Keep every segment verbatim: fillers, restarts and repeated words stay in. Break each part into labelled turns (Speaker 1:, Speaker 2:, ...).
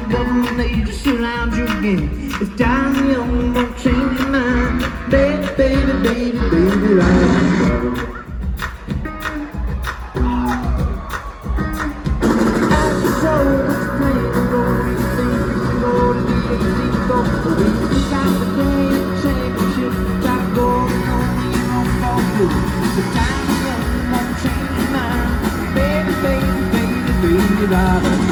Speaker 1: golden age, still lounge again. If dying young won't change your mind, baby, baby, baby, baby, right. As you show what's playing, the road we think we can go to the exit go. We got the day championship, got going on, we won't fall through. If dying young won't change your mind, baby, baby, baby, baby, right.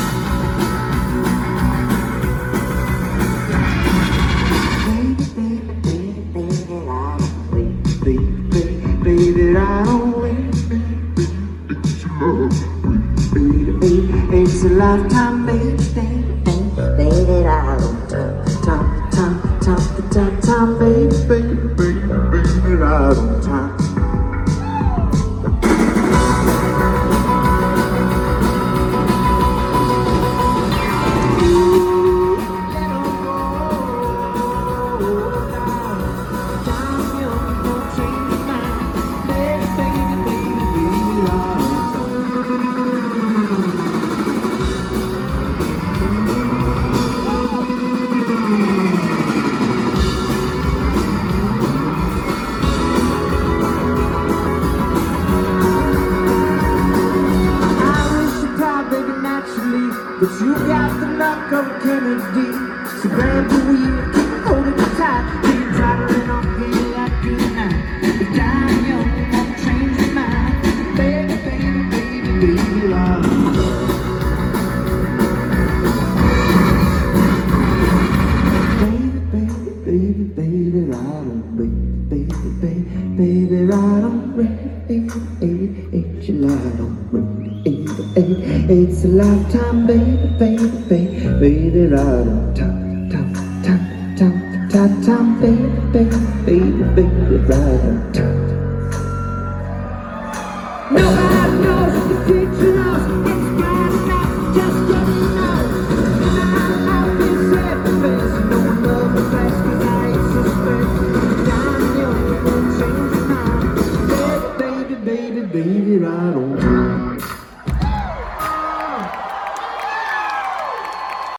Speaker 1: Baby, I don't wait. It's a lifetime, baby, baby, baby, I don't time, time, time, time, time, baby, baby, baby, baby, I don't time. But you got the knock of Kennedy, so grab the wheel, keep holding it tight. Keep driving off, getting that good night. If dying young won't change your mind, baby, baby, baby, baby, love. Baby, baby, baby, baby, ride on, baby, baby, baby, baby, ride on, baby, baby, ain't you light on, baby. It's a lifetime, baby, baby, baby, baby, right on time, time, time, time, time, time, baby, baby, baby, baby, right on time. Nobody knows the future knows, it's bad enough, just getting out. I've been sad for this, no one love me best, cause I ain't suspect. Dying young, won't change your mind, baby, baby, baby, baby, right on time.